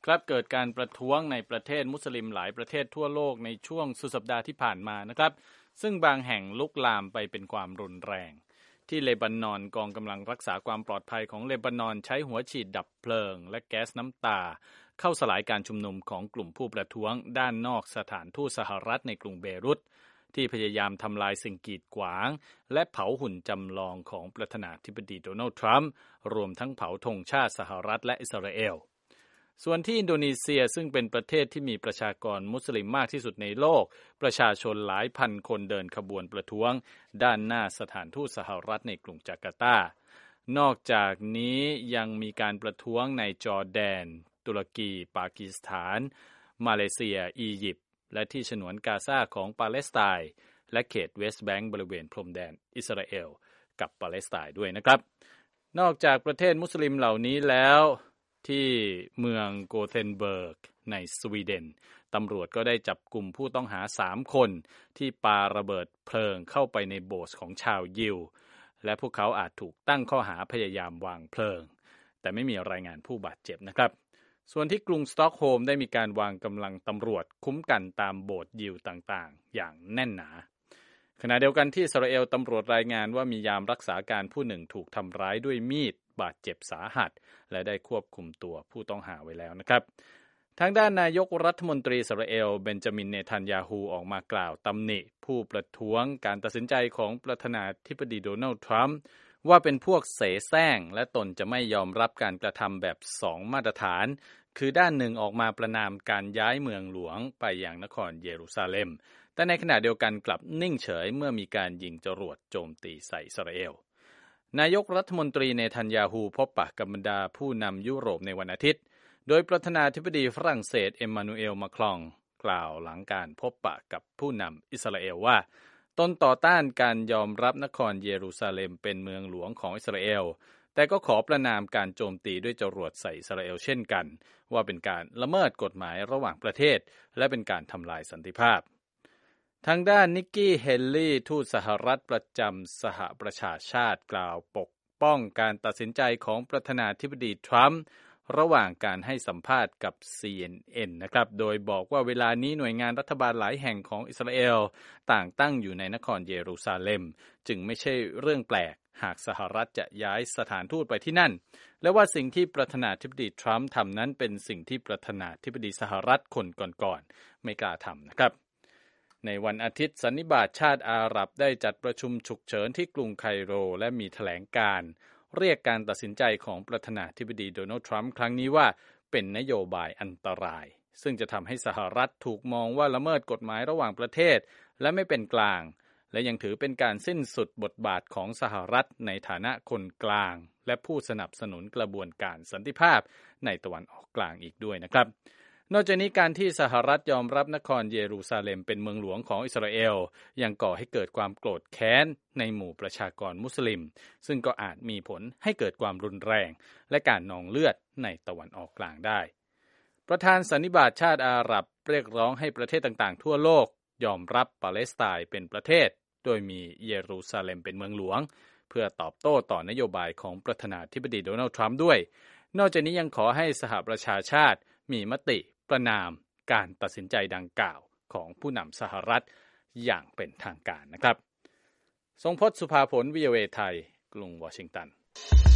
ครับเกิดการประท้วงในประเทศมุสลิมหลายประเทศทั่วโลกในช่วงสุดสัปดาห์ที่ผ่านมานะครับซึ่งบางแห่งลุกลามไปเป็นความรุนแรงที่เลบานอนกองกำลังรักษาความปลอดภัยของเลบานอนใช้หัวฉีดดับเพลิงและแก๊สน้ำตาเข้าสลายการชุมนุมของกลุ่มผู้ประท้วงด้านนอกสถานทูตสหรัฐในกรุงเบรุตที่พยายามทำลายสิ่งกีดขวางและเผาหุ่นจำลองของประธานาธิบดีโดนัลด์ทรัมป์รวมทั้งเผาธงชาติสหรัฐและอิสราเอลส่วนที่อินโดนีเซียซึ่งเป็นประเทศที่มีประชากรมุสลิมมากที่สุดในโลกประชาชนหลายพันคนเดินขบวนประท้วงด้านหน้าสถานทูตสหรัฐในกรุงจาการ์ตานอกจากนี้ยังมีการประท้วงในจอร์แดนตุรกีปากีสถานมาเลเซียอียิปต์และที่ฉนวนกาซาของปาเลสไตน์และเขตเวสต์แบงก์บริเวณพรมแดนอิสราเอลกับปาเลสไตน์ด้วยนะครับนอกจากประเทศมุสลิมเหล่านี้แล้วที่เมืองโกเทนเบิร์กในสวีเดนตำรวจก็ได้จับกลุ่มผู้ต้องหา3คนที่ปาระเบิดเพลิงเข้าไปในโบสถ์ของชาวยิวและพวกเขาอาจถูกตั้งข้อหาพยายามวางเพลิงแต่ไม่มีรายงานผู้บาดเจ็บนะครับส่วนที่กรุงสต็อกโฮล์มได้มีการวางกำลังตำรวจคุ้มกันตามโบสถ์ยิวต่างๆอย่างแน่นหนาขณะเดียวกันที่อิสราเอลตำรวจรายงานว่ามียามรักษาการผู้หนึ่งถูกทำร้ายด้วยมีดบาดเจ็บสาหัสและได้ควบคุมตัวผู้ต้องหาไว้แล้วนะครับทางด้านนายกรัฐมนตรีอิสราเอลเบนจามินเนทันยาฮูออกมากล่าวตำหนิผู้ประท้วงการตัดสินใจของประธานาธิบดีโดนัลด์ทรัมป์ว่าเป็นพวกเสแสร้งและตนจะไม่ยอมรับการกระทำแบบ2มาตรฐานคือด้านหนึ่งออกมาประณามการย้ายเมืองหลวงไปยังนครเยรูซาเล็มแต่ในขณะเดียวกันกลับนิ่งเฉยเมื่อมีการยิงจรวดโจมตีใส่อิสราเอลนายกรัฐมนตรีเนทันยาฮูพบปะกับบรรดาผู้นำยุโรปในวันอาทิตย์โดยประธานาธิบดีฝรั่งเศสเอ็มมานูเอลมาครองกล่าวหลังการพบปะกับผู้นำอิสราเอลว่าตนต่อต้านการยอมรับนครเยรูซาเล็มเป็นเมืองหลวงของอิสราเอลแต่ก็ขอประณามการโจมตีด้วยจรวดใส่อิสราเอลเช่นกันว่าเป็นการละเมิดกฎหมายระหว่างประเทศและเป็นการทำลายสันติภาพทางด้านนิกกี้เฮลลี่ทูตสหรัฐประจำสหประชาชาติกล่าวปกป้องการตัดสินใจของประธานาธิบดีทรัมป์ระหว่างการให้สัมภาษณ์กับ CNN นะครับโดยบอกว่าเวลานี้หน่วยงานรัฐบาลหลายแห่งของอิสราเอลต่างตั้งอยู่ในนครเยรูซาเล็มจึงไม่ใช่เรื่องแปลกหากสหรัฐจะย้ายสถานทูตไปที่นั่นและว่าสิ่งที่ประธานาธิบดีทรัมป์ทำนั้นเป็นสิ่งที่ประธานาธิบดีสหรัฐคนก่อนๆไม่กล้าทำนะครับในวันอาทิตย์สันนิบาตชาติอาหรับได้จัดประชุมฉุกเฉินที่กรุงไคโรและมีแถลงการณ์เรียกการตัดสินใจของประธานาธิบดีโดนัลด์ทรัมป์ครั้งนี้ว่าเป็นนโยบายอันตรายซึ่งจะทำให้สหรัฐถูกมองว่าละเมิดกฎหมายระหว่างประเทศและไม่เป็นกลางและยังถือเป็นการสิ้นสุดบทบาทของสหรัฐในฐานะคนกลางและผู้สนับสนุนกระบวนการสันติภาพในตะวันออกกลางอีกด้วยนะครับนอกจากนี้การที่สหรัฐยอมรับนครเยรูซาเล็มเป็นเมืองหลวงของอิสราเอลยังก่อให้เกิดความโกรธแค้นในหมู่ประชากรมุสลิมซึ่งก็อาจมีผลให้เกิดความรุนแรงและการนองเลือดในตะวันออกกลางได้ประธานสันนิบาตชาติอาหรับเรียกร้องให้ประเทศต่างๆทั่วโลกยอมรับปาเลสไตน์เป็นประเทศโดยมีเยรูซาเล็มเป็นเมืองหลวงเพื่อตอบโต้ต่อนโยบายของประธานาธิบดีโดนัลด์ทรัมป์ด้วยนอกจากนี้ยังขอให้สหประชาชาติมีมติประณามการตัดสินใจดังกล่าวของผู้นำสหรัฐอย่างเป็นทางการนะครับทรงพจน์ สุภาผล VOA ไทยกรุงวอชิงตัน